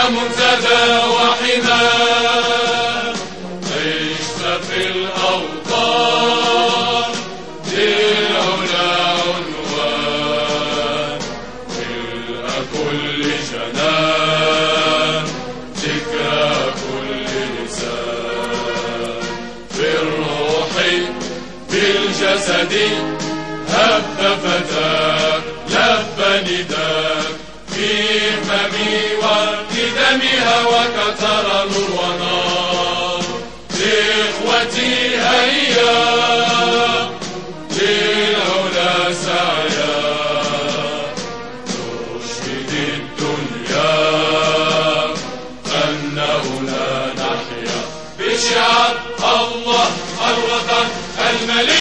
منتدى وحماه، عشت في الأوطان للعلا عنوان، ملء كل جنان ذكرى كل لسان، في الروح بالجسد هب فتاك لب نداك، في هممي وقدمي هواك ترى نور ونار، لإخوتي هيا للعلا سعيا، نشهد الدنيا أنه لا نحيا بشعار الله الوطن المليء.